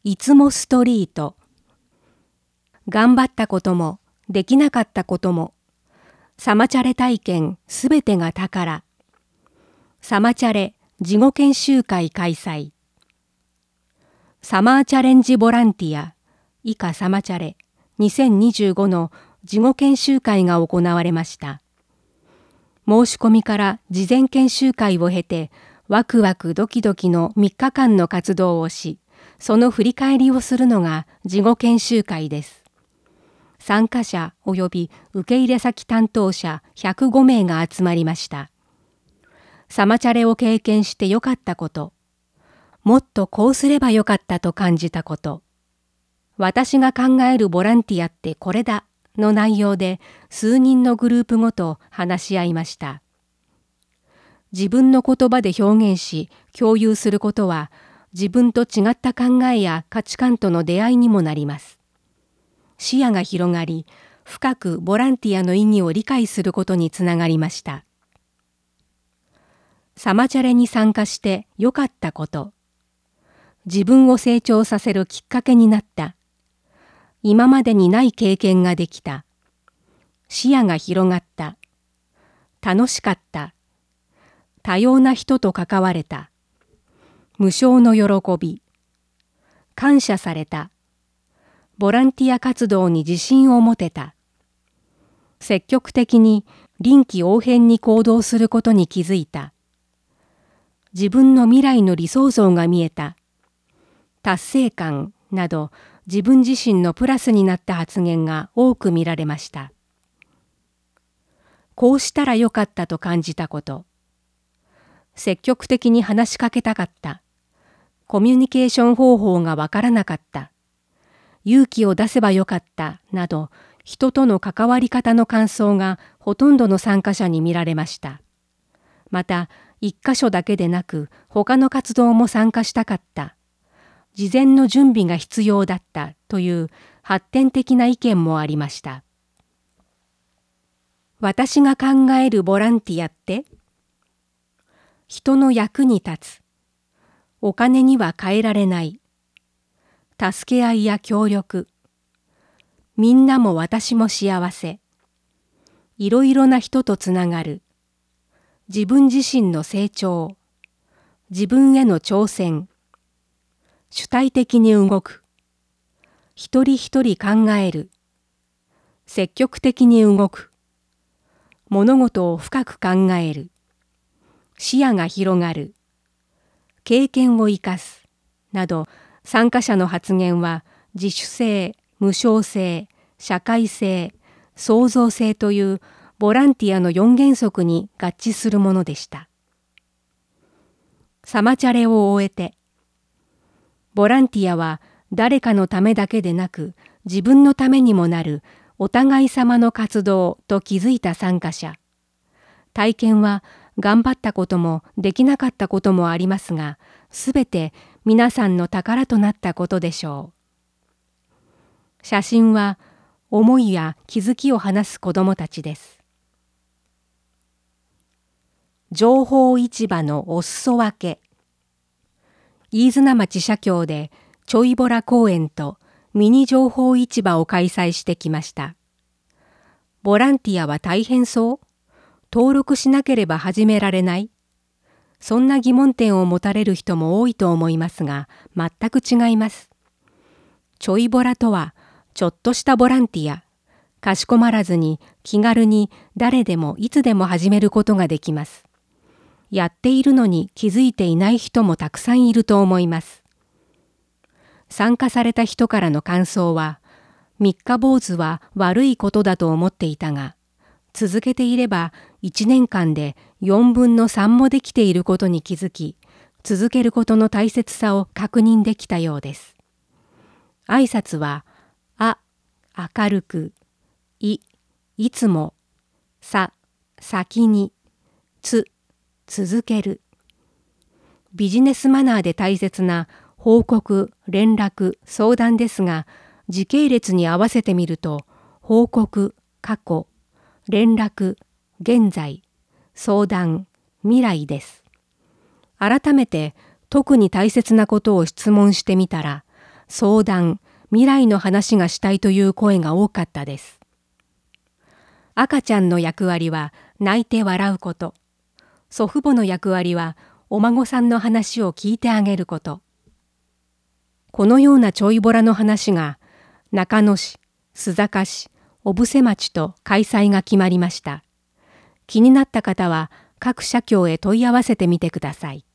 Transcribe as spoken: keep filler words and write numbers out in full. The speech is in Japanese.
いつもストリート。頑張ったこともできなかったことも、サマチャレ体験すべてが宝。サマチャレ事後研修会開催。サマーチャレンジボランティア以下サマチャレにせんにじゅうごの事後研修会が行われました。申し込みから事前研修会を経て、ワクワクドキドキのみっかかんの活動をし、その振り返りをするのが事後研修会です。参加者及び受け入れ先担当者ひゃくごめいが集まりました。サマチャレを経験してよかったこと、もっとこうすればよかったと感じたこと、私が考えるボランティアってこれだの内容で数人のグループごと話し合いました。自分の言葉で表現し共有することは自分と違った考えや価値観との出会いにもなります。視野が広がり、深くボランティアの意義を理解することにつながりました。サマチャレに参加してよかったこと、自分を成長させるきっかけになった、今までにない経験ができた、視野が広がった、楽しかった、多様な人と関われた、無償の喜び、感謝された、ボランティア活動に自信を持てた、積極的に臨機応変に行動することに気づいた、自分の未来の理想像が見えた、達成感など自分自身のプラスになった発言が多く見られました。こうしたらよかったと感じたこと、積極的に話しかけたかった、コミュニケーション方法がわからなかった、勇気を出せばよかったなど、人との関わり方の感想がほとんどの参加者に見られました。また、一箇所だけでなく他の活動も参加したかった、事前の準備が必要だったという発展的な意見もありました。私が考えるボランティアって、人の役に立つ、お金には変えられない、助け合いや協力、みんなも私も幸せ、いろいろな人とつながる、自分自身の成長、自分への挑戦、主体的に動く、一人一人考える、積極的に動く、物事を深く考える、視野が広がる、経験を生かす、など参加者の発言は自主性、無償性、社会性、創造性というボランティアのよん原則に合致するものでした。サマチャレを終えて、ボランティアは誰かのためだけでなく自分のためにもなるお互い様の活動と気づいた参加者。体験は頑張ったこともできなかったこともありますが、すべて皆さんの宝となったことでしょう。写真は思いや気づきを話す子どもたちです。情報市場のお裾分け。飯綱町社協でちょいボラ公園とミニ情報市場を開催してきました。ボランティアは大変そう？登録しなければ始められない？そんな疑問点を持たれる人も多いと思いますが、全く違います。ちょいボラとは、ちょっとしたボランティア。かしこまらずに気軽に誰でもいつでも始めることができます。やっているのに気づいていない人もたくさんいると思います。参加された人からの感想は、三日坊主は悪いことだと思っていたが、続けていればいちねんかんでよんぶんのさんもできていることに気づき、続けることの大切さを確認できたようです。挨拶は、あ、明るく、い、いつも、さ、先に、つ、続ける。ビジネスマナーで大切な報告、連絡、相談ですが、時系列に合わせてみると、報告、過去、連絡、現在、相談、未来です。改めて特に大切なことを質問してみたら、 相談、未来の話がしたいという声が多かったです。赤ちゃんの役割は泣いて笑うこと。祖父母の役割はお孫さんの話を聞いてあげること。このようなちょいぼらの話が中野市、須坂市、小布施町と開催が決まりました。気になった方は各社協へ問い合わせてみてください。